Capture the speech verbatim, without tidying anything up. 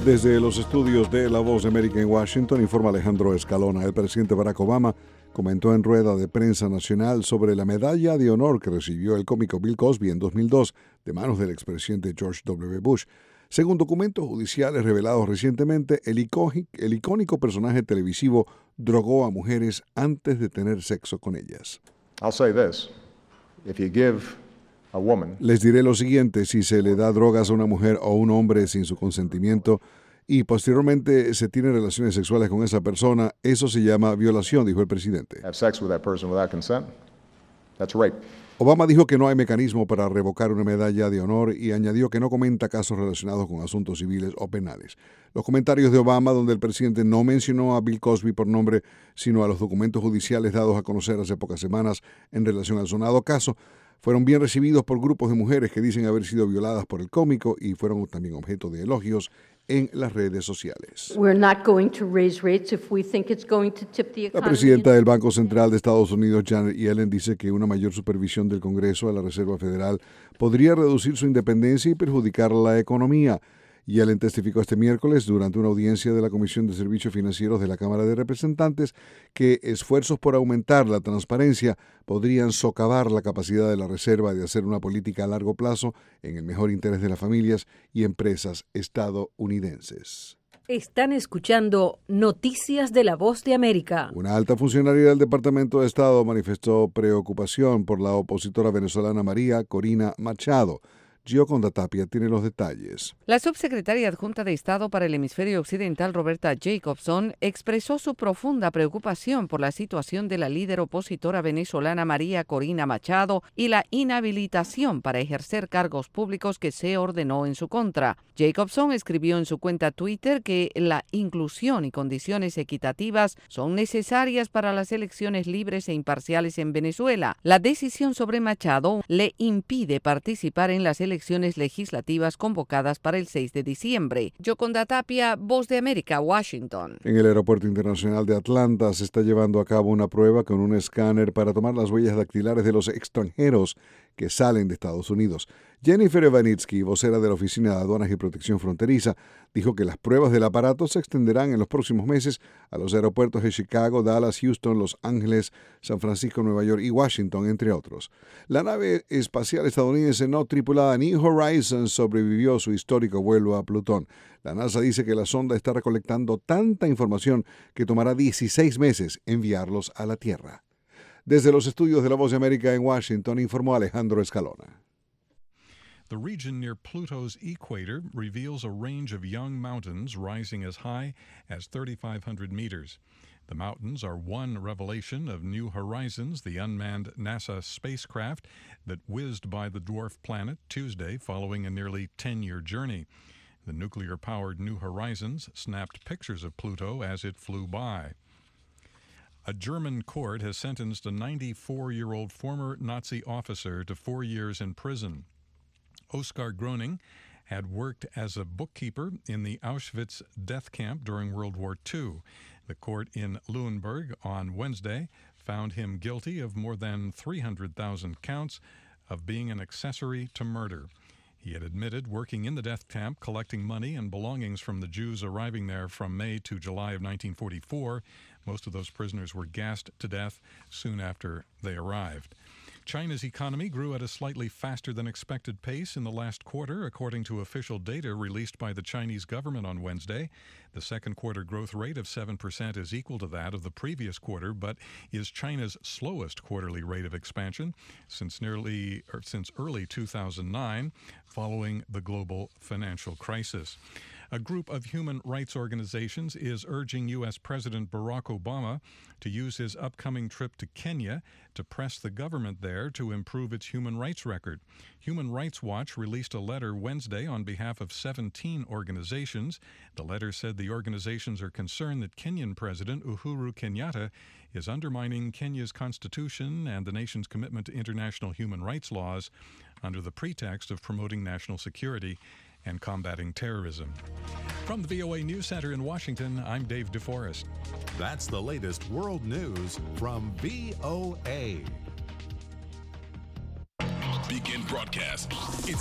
Desde los estudios de La Voz de América en Washington, informa Alejandro Escalona. El presidente Barack Obama comentó en rueda de prensa nacional sobre la medalla de honor que recibió el cómico Bill Cosby en dos mil dos de manos del expresidente George W. Bush. Según documentos judiciales revelados recientemente, el, icónico, el icónico personaje televisivo drogó a mujeres antes de tener sexo con ellas. I'll say this. If you give a woman, Les diré lo siguiente: si se le da drogas a una mujer o un hombre sin su consentimiento y posteriormente se tienen relaciones sexuales con esa persona, eso se llama violación, dijo el presidente. have sex with that person without consent, that's rape. Obama dijo que no hay mecanismo para revocar una medalla de honor y añadió que no comenta casos relacionados con asuntos civiles o penales. Los comentarios de Obama, donde el presidente no mencionó a Bill Cosby por nombre, sino a los documentos judiciales dados a conocer hace pocas semanas en relación al sonado caso, fueron bien recibidos por grupos de mujeres que dicen haber sido violadas por el cómico y fueron también objeto de elogios en las redes sociales. We're not going to raise rates if we think it's going to tip the La economy. presidenta del Banco Central de Estados Unidos, Janet Yellen, dice que una mayor supervisión del Congreso a la Reserva Federal podría reducir su independencia y perjudicar la economía. Yellen testificó este miércoles durante una audiencia de la Comisión de Servicios Financieros de la Cámara de Representantes que esfuerzos por aumentar la transparencia podrían socavar la capacidad de la Reserva de hacer una política a largo plazo en el mejor interés de las familias y empresas estadounidenses. Están escuchando Noticias de La Voz de América. Una alta funcionaria del Departamento de Estado manifestó preocupación por la opositora venezolana María Corina Machado. Gioconda Tapia tiene los detalles. La subsecretaria adjunta de Estado para el Hemisferio Occidental, Roberta Jacobson, expresó su profunda preocupación por la situación de la líder opositora venezolana María Corina Machado y la inhabilitación para ejercer cargos públicos que se ordenó en su contra. Jacobson escribió en su cuenta Twitter que la inclusión y condiciones equitativas son necesarias para las elecciones libres e imparciales en Venezuela. La decisión sobre Machado le impide participar en las elecciones elecciones legislativas convocadas para el seis de diciembre. Gioconda Tapia, Voz de América, Washington. En el Aeropuerto Internacional de Atlanta se está llevando a cabo una prueba con un escáner para tomar las huellas dactilares de los extranjeros que salen de Estados Unidos. Jennifer Evanitsky, vocera de la Oficina de Aduanas y Protección Fronteriza, dijo que las pruebas del aparato se extenderán en los próximos meses a los aeropuertos de Chicago, Dallas, Houston, Los Ángeles, San Francisco, Nueva York y Washington, entre otros. La nave espacial estadounidense no tripulada New Horizons sobrevivió su histórico vuelo a Plutón. La NASA dice que la sonda está recolectando tanta información que tomará dieciséis meses enviarlos a la Tierra. Desde los estudios de La Voz de América en Washington, informó Alejandro Escalona. The region near Pluto's equator reveals a range of young mountains rising as high as thirty-five hundred meters. The mountains are one revelation of New Horizons, the unmanned NASA spacecraft that whizzed by the dwarf planet Tuesday following a nearly ten-year journey. The nuclear-powered New Horizons snapped pictures of Pluto as it flew by. A German court has sentenced a ninety-four-year-old former Nazi officer to four years in prison. Oskar Groening had worked as a bookkeeper in the Auschwitz death camp during World War Two. The court in Lüneburg on Wednesday found him guilty of more than three hundred thousand counts of being an accessory to murder. He had admitted working in the death camp, collecting money and belongings from the Jews arriving there from May to July of nineteen forty-four. Most of those prisoners were gassed to death soon after they arrived. China's economy grew at a slightly faster than expected pace in the last quarter, according to official data released by the Chinese government on Wednesday. The second quarter growth rate of seven percent is equal to that of the previous quarter, but is China's slowest quarterly rate of expansion since nearly or since early two thousand nine, following the global financial crisis. A group of human rights organizations is urging U S President Barack Obama to use his upcoming trip to Kenya to press the government there to improve its human rights record. Human Rights Watch released a letter Wednesday on behalf of seventeen organizations. The letter said the organizations are concerned that Kenyan President Uhuru Kenyatta is undermining Kenya's constitution and the nation's commitment to international human rights laws under the pretext of promoting national security and combating terrorism. From the V O A News Center in Washington, I'm Dave DeForest. That's the latest world news from V O A. Begin broadcast. It's